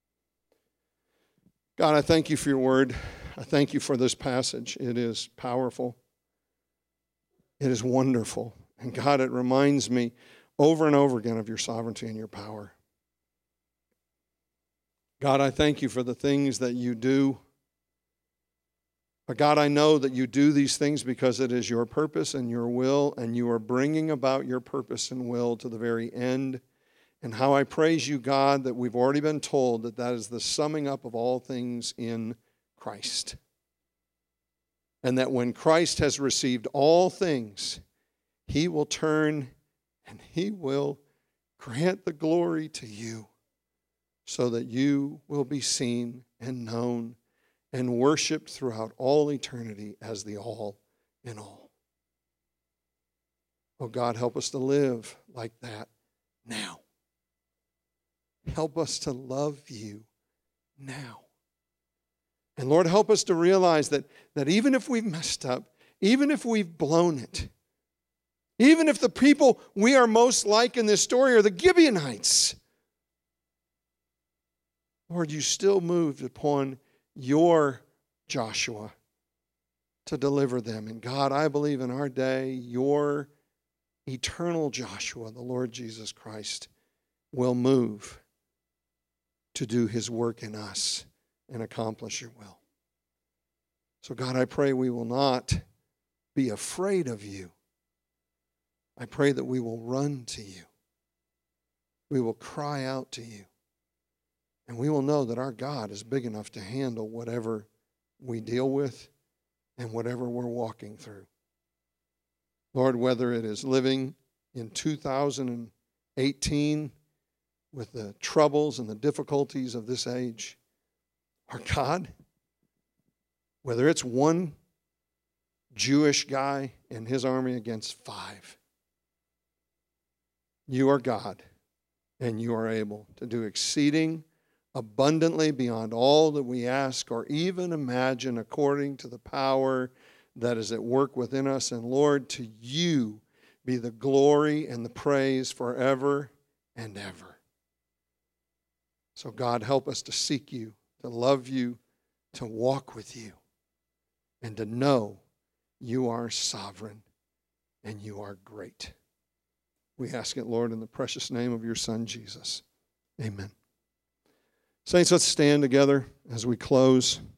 God, I thank you for your word. I thank you for this passage. It is powerful. It is wonderful. And God, it reminds me over and over again of your sovereignty and your power. God, I thank you for the things that you do. But God, I know that you do these things because it is your purpose and your will, and you are bringing about your purpose and will to the very end. And how I praise you, God, that we've already been told that that is the summing up of all things in Christ. And that when Christ has received all things, he will turn and he will grant the glory to you so that you will be seen and known and worshiped throughout all eternity as the all in all. Oh God, help us to live like that now. Help us to love you now. And Lord, help us to realize that, that even if we've messed up, even if we've blown it, even if the people we are most like in this story are the Gibeonites, Lord, you still moved upon your Joshua to deliver them. And God, I believe in our day, your eternal Joshua, the Lord Jesus Christ, will move to do his work in us and accomplish your will. So God, I pray we will not be afraid of you. I pray that we will run to you. We will cry out to you. And we will know that our God is big enough to handle whatever we deal with and whatever we're walking through. Lord, whether it is living in two thousand eighteen with the troubles and the difficulties of this age, or God, whether it's one Jewish guy and his army against five, you are God, and you are able to do exceeding abundantly beyond all that we ask or even imagine, according to the power that is at work within us. And Lord, to you be the glory and the praise forever and ever. So God, help us to seek you, to love you, to walk with you, and to know you are sovereign and you are great. We ask it, Lord, in the precious name of your Son, Jesus. Amen. Saints, let's stand together as we close.